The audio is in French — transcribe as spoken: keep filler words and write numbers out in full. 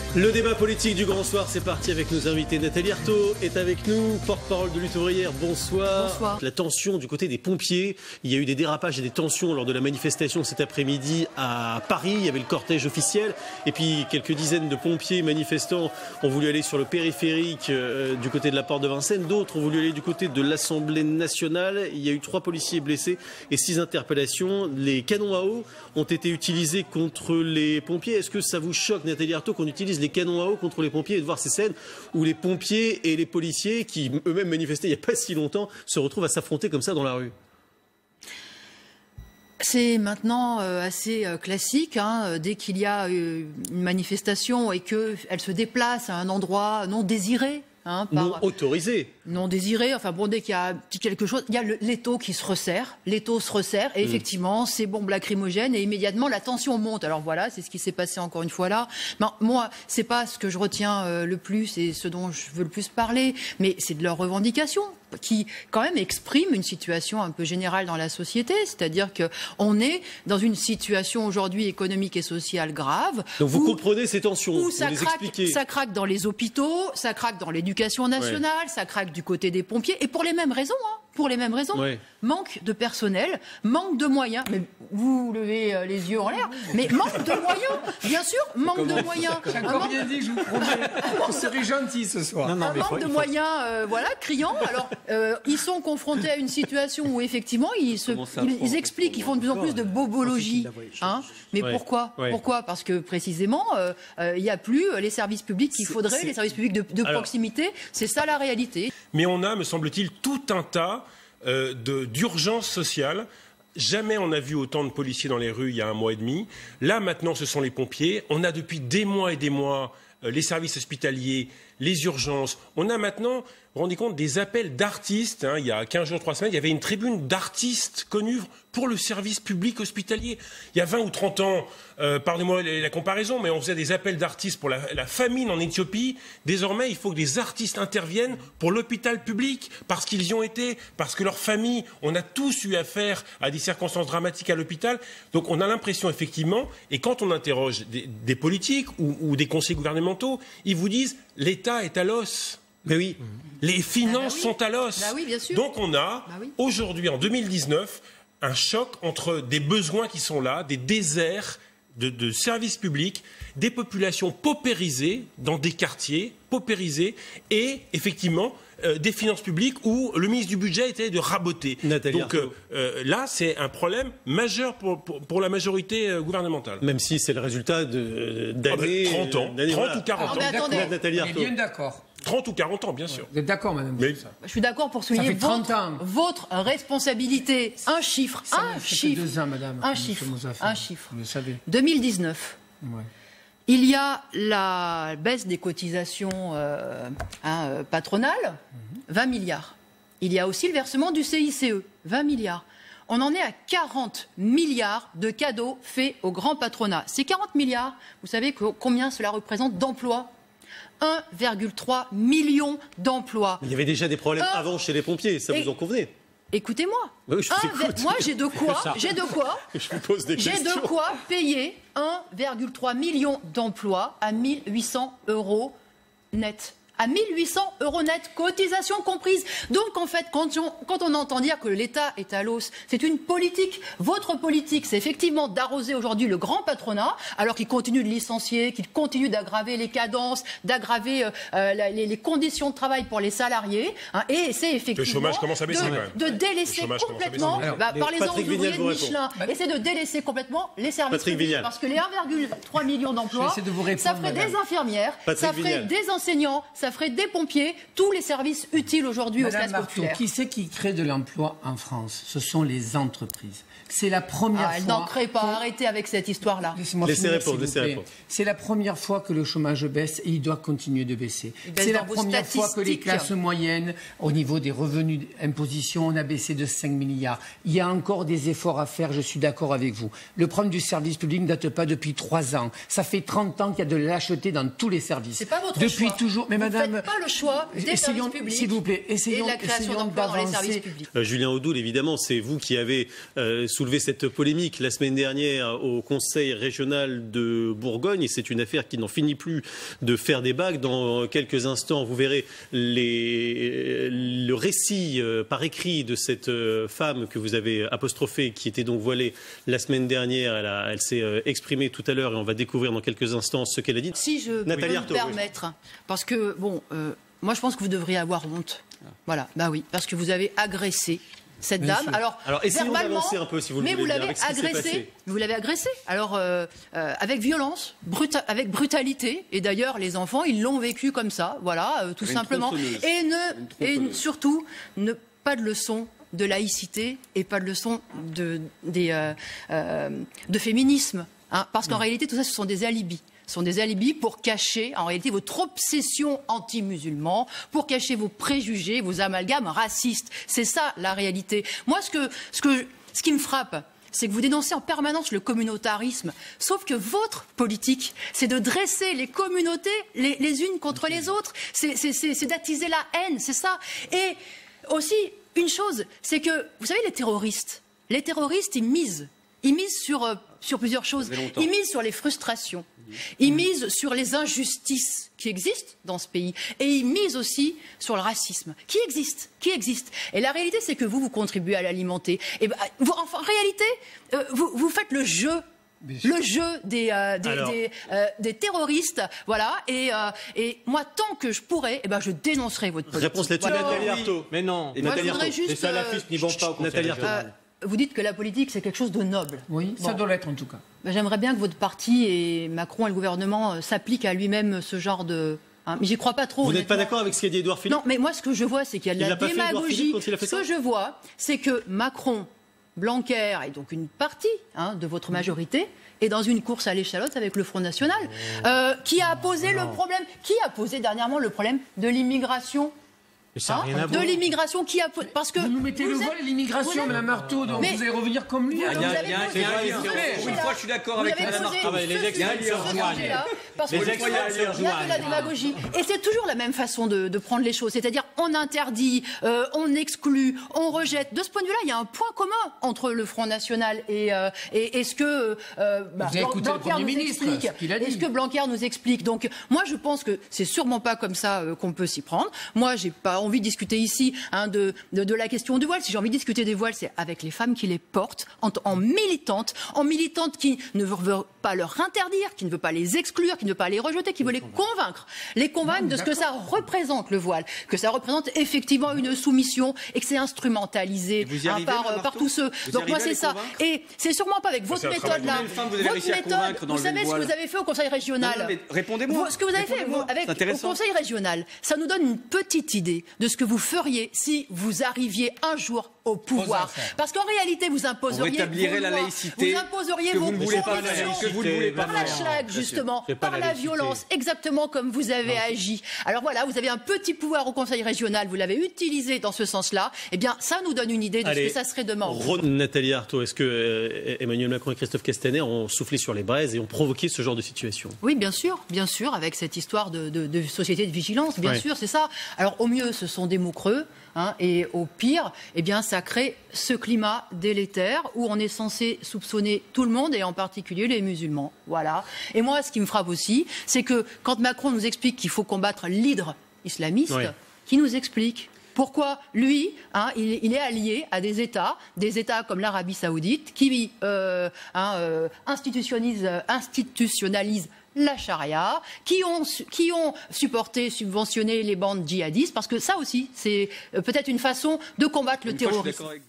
Le débat politique du Grand Soir, c'est parti avec nos invités. Nathalie Arthaud est avec nous, porte-parole de Lutte ouvrière. Bonsoir. Bonsoir. La tension du côté des pompiers. Il y a eu des dérapages et des tensions lors de la manifestation cet après-midi à Paris. Il y avait le cortège officiel. Et puis quelques dizaines de pompiers manifestants ont voulu aller sur le périphérique euh, du côté de la porte de Vincennes. D'autres ont voulu aller du côté de l'Assemblée nationale. Il y a eu trois policiers blessés et six interpellations. Les canons à eau ont été utilisés contre les pompiers. Est-ce que ça vous choque, Nathalie Arthaud, qu'on utilise les canons à eau contre les pompiers et de voir ces scènes où les pompiers et les policiers, qui eux-mêmes manifestaient il n'y a pas si longtemps, se retrouvent à s'affronter comme ça dans la rue? C'est maintenant euh, assez euh, classique, hein, dès qu'il y a euh, une manifestation et qu'elle se déplace à un endroit non désiré. Hein, par, non autorisé. Non désiré. Enfin bon, dès qu'il y a quelque chose, il y a l'étau qui se resserre. L'étau se resserre et mmh. effectivement, c'est bombes lacrymogènes et immédiatement la tension monte. Alors voilà, c'est ce qui s'est passé encore une fois là. Ben, moi, c'est pas ce que je retiens euh, le plus et ce dont je veux le plus parler, mais c'est de leurs revendications qui, quand même, expriment une situation un peu générale dans la société. C'est-à-dire qu'on est dans une situation aujourd'hui économique et sociale grave. Donc vous où, comprenez ces tensions, où vous ça les craque, expliquez. Ça craque dans les hôpitaux, ça craque dans l'éducation nationale, ouais. ça craque du côté des pompiers, et pour les mêmes raisons, hein, pour les mêmes raisons. Ouais. Manque de personnel, manque de moyens. Mais vous levez euh, les yeux en l'air, mais manque de moyens, bien sûr, manque de moyens. J'ai encore rien dit, je vous promets. Vous serez gentil ce soir. Non, non, un manque faut, de faut... moyens, euh, voilà, criant. Alors, euh, ils sont confrontés à une situation où effectivement, ils, se, ils, ils expliquent, ils font de plus en plus de bobologie. Hein. Mais ouais. pourquoi ouais. Pourquoi Parce que précisément, euh, euh, il n'y a plus les services publics qu'il faudrait, les services publics de, de Alors... proximité. C'est ça la réalité. Mais on a, me semble-t-il, tout un tas euh, d'urgences sociales. Jamais on n'a vu autant de policiers dans les rues il y a un mois et demi. Là, maintenant, ce sont les pompiers. On a depuis des mois et des mois euh, les services hospitaliers, les urgences. On a maintenant, vous vous rendez compte, des appels d'artistes. Hein, il y a quinze jours, trois semaines, il y avait une tribune d'artistes connus pour le service public hospitalier. Il y a vingt ou trente ans, euh, pardonnez-moi la, la comparaison, mais on faisait des appels d'artistes pour la, la famine en Éthiopie. Désormais, il faut que des artistes interviennent pour l'hôpital public, parce qu'ils y ont été, parce que leurs familles, on a tous eu affaire à des circonstances dramatiques à l'hôpital. Donc on a l'impression, effectivement, et quand on interroge des, des politiques ou, ou des conseillers gouvernementaux, ils vous disent « l'État est à l'os ». Mais oui. Les finances ah bah oui. sont à l'os. Bah oui, bien sûr. Donc on a, bah oui. aujourd'hui, en deux mille dix-neuf, un choc entre des besoins qui sont là, des déserts de, de services publics, des populations paupérisées dans des quartiers, paupérisées, et effectivement euh, des finances publiques où le ministre du Budget était de raboter. Nathalie Donc euh, euh, là, c'est un problème majeur pour, pour, pour la majorité euh, gouvernementale. Même si c'est le résultat d'années... Ah ben, trente ans, trente voilà. ou quarante Alors, ans. attendez, Nathalie On est bien d'accord. trente ou quarante ans, bien sûr. Vous êtes d'accord, madame? Mais... Je suis d'accord pour souligner votre, votre responsabilité. Un chiffre, ça un chiffre, deux ans, madame, un chiffre, un chiffre. Vous le savez. deux mille dix-neuf. Ouais. Il y a la baisse des cotisations euh, hein, euh, patronales, mm-hmm. vingt milliards. Il y a aussi le versement du C I C E, vingt milliards. On en est à quarante milliards de cadeaux faits au grand patronat. Ces quarante milliards, vous savez combien cela représente d'emplois ? un virgule trois million d'emplois. Il y avait déjà des problèmes un... avant chez les pompiers, ça Et... vous en convenez? Écoutez-moi. Oui, je un... Moi, j'ai de quoi, j'ai de quoi, je vous pose des j'ai questions. de quoi payer un virgule trois million d'emplois à mille huit cents euros net. À mille huit cents euros net, cotisation comprise. Donc, en fait, quand on, quand on entend dire que l'État est à l'os, c'est une politique. Votre politique, c'est effectivement d'arroser aujourd'hui le grand patronat, alors qu'il continue de licencier, qu'il continue d'aggraver les cadences, d'aggraver euh, les, les conditions de travail pour les salariés. Hein, et c'est effectivement... Le chômage commence à baisser, de, quand même. De délaisser complètement... Bah, parlez-en aux ouvriers de Michelin. Et c'est de délaisser complètement les services Patrick publics. Vignal. Parce que les un virgule trois millions d'emplois, ça ferait des infirmières, Patrick ça ferait Vignal. des enseignants, ça ferait des pompiers, tous les services utiles aujourd'hui aux classes populaires. Qui c'est qui crée de l'emploi en France? Ce sont les entreprises. C'est la première ah, fois... Elle n'en crée pas. Arrêtez avec cette histoire-là. Laissez-moi laissez finir, répondre, laissez répondre. C'est la première fois que le chômage baisse et il doit continuer de baisser. C'est la première fois que les classes moyennes, au niveau des revenus d'imposition, on a baissé de cinq milliards. Il y a encore des efforts à faire, je suis d'accord avec vous. Le problème du service public ne date pas depuis trois ans. Ça fait trente ans qu'il y a de la lâcheté dans tous les services. C'est pas votre depuis choix. toujours. Mais vous madame, Madame, vous ne faites pas le choix des essayons, services publics s'il vous plaît, essayons, et de la création d'emplois dans les services publics. Euh, Julien Audoul, évidemment, c'est vous qui avez euh, soulevé cette polémique la semaine dernière au Conseil régional de Bourgogne, et c'est une affaire qui n'en finit plus de faire des bagues. Dans quelques instants, vous verrez les, le récit euh, par écrit de cette euh, femme que vous avez apostrophée, qui était donc voilée la semaine dernière. Elle, a, elle s'est euh, exprimée tout à l'heure et on va découvrir dans quelques instants ce qu'elle a dit. Si je Nathalie peux me Arthaud, permettre, oui. Parce que, bon, euh, moi je pense que vous devriez avoir honte. Voilà, bah oui, parce que vous avez agressé cette Bien dame. sûr. Alors, Alors, essayons verbalement, d'avancer un peu, si vous le mais voulez vous bien, l'avez avec ce qui s'est agressé. passé. Vous l'avez agressé. Alors, euh, euh, avec violence, bruta avec brutalité. Et d'ailleurs, les enfants, ils l'ont vécu comme ça. Voilà, euh, tout Une simplement. tronçonneuse. Et ne, et surtout, ne pas de leçon de laïcité et pas de leçon de, des, euh, euh, de féminisme. Hein, parce qu'en réalité, tout ça, ce sont des alibis. Ce sont des alibis pour cacher, en réalité, votre obsession anti-musulman, pour cacher vos préjugés, vos amalgames racistes. C'est ça, la réalité. Moi, ce, que, ce, que, ce qui me frappe, c'est que vous dénoncez en permanence le communautarisme. Sauf que votre politique, c'est de dresser les communautés les, les unes contre les autres. C'est d'attiser la haine, c'est ça. Et aussi, une chose, c'est que, vous savez, les terroristes, les terroristes, ils misent. Ils misent sur, euh, sur plusieurs choses. Ils misent sur les frustrations. Ils misent sur les injustices qui existent dans ce pays. Et ils misent aussi sur le racisme, qui existe, qui existe. Et la réalité, c'est que vous, vous contribuez à l'alimenter. Et ben, vous, enfin, en réalité, euh, vous, vous faites le jeu. Le jeu des, euh, des, des, euh, des terroristes, voilà. Et, euh, et moi, tant que je pourrai, eh ben, je dénoncerai votre politique. Réponse là-dessus, Voilà. Nathalie Arthaud. Mais non. Et Moi, Nathalie je voudrais Arthaud. juste, Les salafistes n'y vont pas au Conseil Nathalie Arthaud. régional. Euh, vous dites que la politique, c'est quelque chose de noble. Oui, ça Bon. doit l'être en tout cas. Ben, j'aimerais bien que votre parti et Macron et le gouvernement euh, s'appliquent à lui-même ce genre de... Hein, mais j'y crois pas trop. Vous n'êtes pas honnêtement. d'accord avec ce qu'a dit Édouard Philippe? Non, mais moi, ce que je vois, c'est qu'il y a de Il la l'a pas fait, Édouard Philippe, démagogie. quand il a fait Ce ça que je vois, c'est que Macron, Blanquer et donc une partie hein, de votre majorité est dans une course à l'échalote avec le Front National. Euh, qui a posé le problème Qui a posé dernièrement le problème de l'immigration? Mais ça n'a Hein, rien à de voir. l'immigration qui a po- parce que Vous nous mettez vous le êtes- voile et l'immigration, vous Madame êtes- Arthaud, donc Mais- vous allez revenir comme lui. Vous- alors. vous Il y a- avez il y a- posé il y a un ce lien. sujet-là. Pour une fois, je suis d'accord Vous avec avez Madame posé Arthaud. ce Les sujet- experts ce se rejoignent. sujet-là, parce Les que experts souvent, se il y a de rejoignent. la démagogie. Et c'est toujours la même façon de, de prendre les choses. C'est-à-dire, on interdit, euh, on exclut, on rejette. De ce point de vue-là, il y a un point commun entre le Front National et, euh, et, et ce que euh, bah, Vous avez écouté le Blanquer Premier nous ministre, explique. ce qu'il a dit. Et ce que Blanquer nous explique. Donc, moi, je pense que c'est sûrement pas comme ça euh, qu'on peut s'y prendre. Moi, j'ai pas envie de discuter ici hein, de, de, de la question du voile. Si j'ai envie de discuter des voiles, c'est avec les femmes qui les portent, en, en militantes, en militantes qui ne veut pas leur interdire, qui ne veut pas les exclure, qui ne veut pas les rejeter, qui veut les convaincre. Les convaincre de ce que ça représente, le voile. Que ça représente effectivement une soumission et que c'est instrumentalisé vous y hein, arrivez, par, Madame euh, par Arthaud tous ceux. Vous y Donc moi, arrivez à c'est les ça. convaincre Et c'est sûrement pas avec votre c'est un travail méthode-là. Combien de femmes vous avez Votre réussi à méthode, convaincre vous d'enlever savez le ce que voile vous avez fait au Conseil régional. Non, non, mais répondez-moi. Vous- Ce que vous avez fait Répondez-moi. vous, avec C'est au intéressant. Conseil régional, ça nous donne une petite idée de ce que vous feriez si vous arriviez un jour au pouvoir. affaires. Parce qu'en réalité, vous Vous imposeriez rétablirez vos la lois, laïcité vous imposeriez que vos vous ne voulez pas convictions faire, que vous ne voulez pas par la faire. schlag, Bien sûr. justement, C'est pas par la la laïcité. violence, exactement comme vous avez agi. Alors voilà, vous avez un petit pouvoir au Conseil régional, vous l'avez utilisé dans ce sens-là. Eh bien, ça nous donne une idée de Allez, ce que ça serait demain. Ron- Nathalie Arthaud, est-ce que euh, Emmanuel Macron et Christophe Castaner ont soufflé sur les braises et ont provoqué ce genre de situation? Oui, bien sûr, bien sûr, avec cette histoire de, de- de société de vigilance, bien Ouais. sûr, c'est ça. Alors au mieux, ce sont des mots creux, hein, et au pire, eh bien, ça crée ce climat délétère où on est censé soupçonner tout le monde et en particulier les musulmans. Voilà. Et moi, ce qui me frappe aussi, c'est que quand Macron nous explique qu'il faut combattre l'hydre islamiste, Ouais. qui nous explique pourquoi lui, hein, il, il est allié à des États, des États comme l'Arabie Saoudite, qui euh, hein, euh, institutionnalisent, institutionnalisent la charia, qui ont, su- qui ont supporté, subventionné les bandes djihadistes, parce que ça aussi, c'est euh, peut-être une façon de combattre le Une fois, je suis terrorisme. d'accord avec-